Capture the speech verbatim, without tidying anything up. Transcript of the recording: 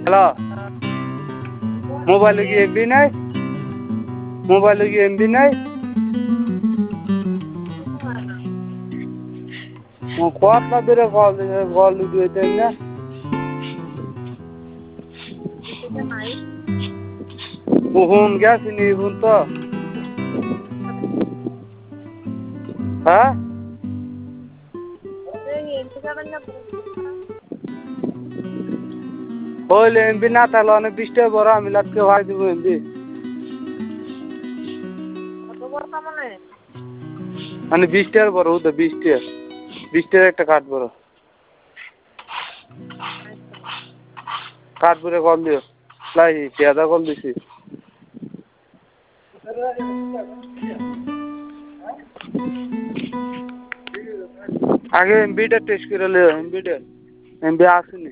hello মোবাইলে কি MB নাই মোবাইলে কি এমবি নাই কতটা দূরে কল কল দিতে না ফোন গেছিনি ফোন তো হ্যাঁ হইলে এমবি না তাহলে অনেক বৃষ্টি বড় আমি লাটকে ভাই দিব এমবি মানে বিশটার বড় তো বিশটা বিশটার একটা কাঠ বড় কাঠ বড় কল দিও লাই পেয়াদা কল দিছি আগে এমবিটা টেস্ট করে লিও এমবিটা এমবি আসেনি